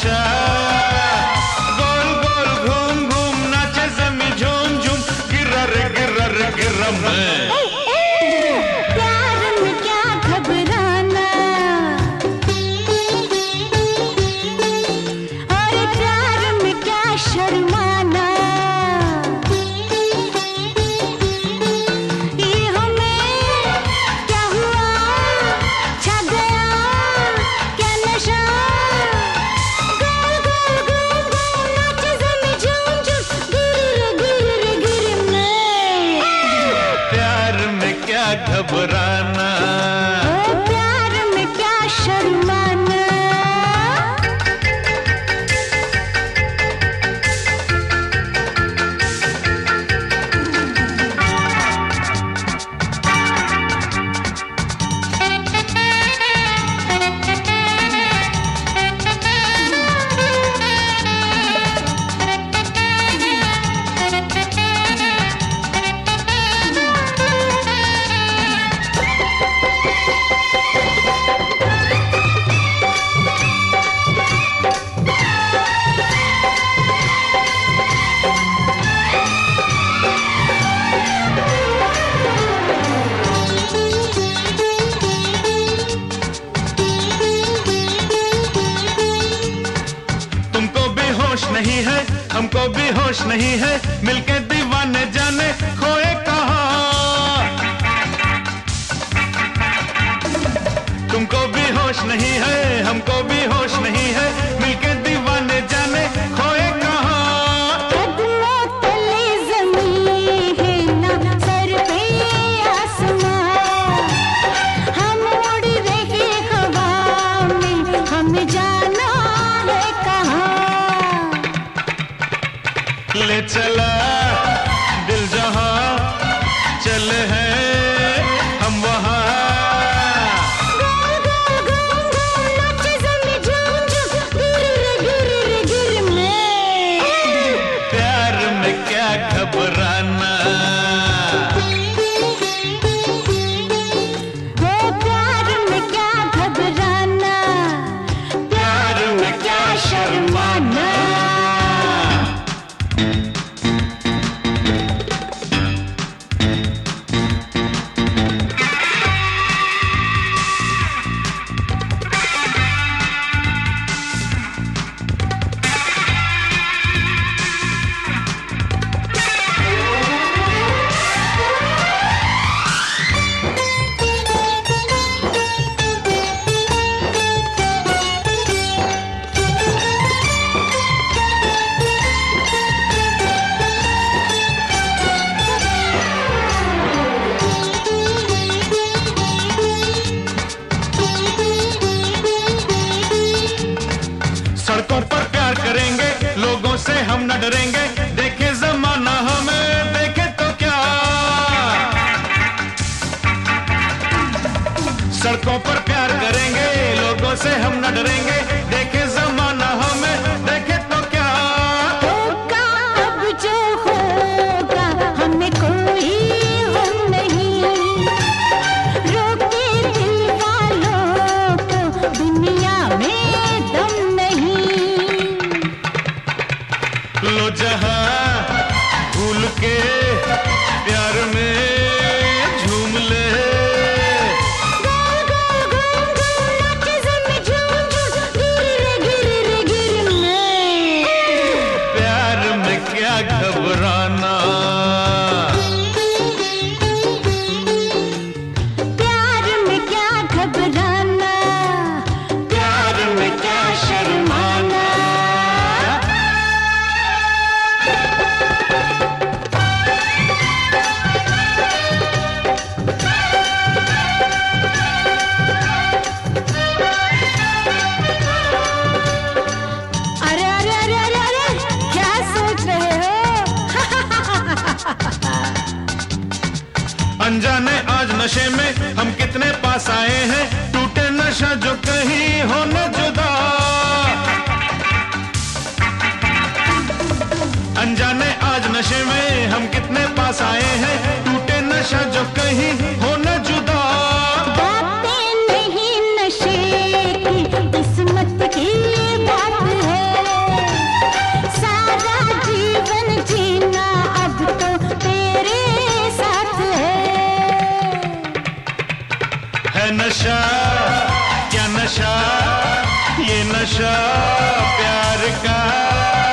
नशा, गोल गोल घूम घूम नाचे जमी झूम झूम, गिरा रे गिरा रे गिरा मैं। घबराना, प्यार में क्या शर्माना। नहीं है हमको भी होश नहीं है, मिलके दीवाने जाने खोए कहाँ। तुमको भी होश नहीं है हमको भी होश नहीं है, मिलके दीवाने जाने खोए कहाँ। कदमों तले ज़मीन है ना सर पे आसमां, हम उड़ रहे हवा में, हमें जाना है कहाँ। ले चला दिल जहां, चले हैं हम वहां। गोल गोल घूम घूम नाचे ज़मीं झूम झूम, गिर रे गिर रे गिर मैं। प्यार में क्या घबराना, प्यार में क्या घबराना, प्यार में क्या शर्माना। सड़कों पर प्यार करेंगे लोगों से हम न डरेंगे, देखे जमाना हमें देखे तो क्या। सड़कों पर प्यार करेंगे लोगों से हम न डरेंगे, देखे जमाना हमें देखे तो क्या। होगा अब जो होगा हमें कोई गम नहीं, रोके दिल वालों को दुनिया में दम नहीं। लो जहां भूल के प्यार में झूम ले, गोल गोल घूम घूम नाचे ज़मीं झूम झूम, गिर रे गिर मैं। प्यार में क्या घबराना, प्यार में क्या घबराना, प्यार में क्या शर्माना। अरे अरे अरे अरे अरे क्या सोच रहे हो? अनजाने आज नशे में हम कितने पास आए हैं, टूटे नशा जो कहीं हो न जुदा। अनजाने आज नशे में हम कितने पास आए हैं, टूटे नशा जो कहीं हो न जुदा। बातें नहीं नशे की किस्मत की बात है, है नशा, क्या नशा, ये नशा प्यार का।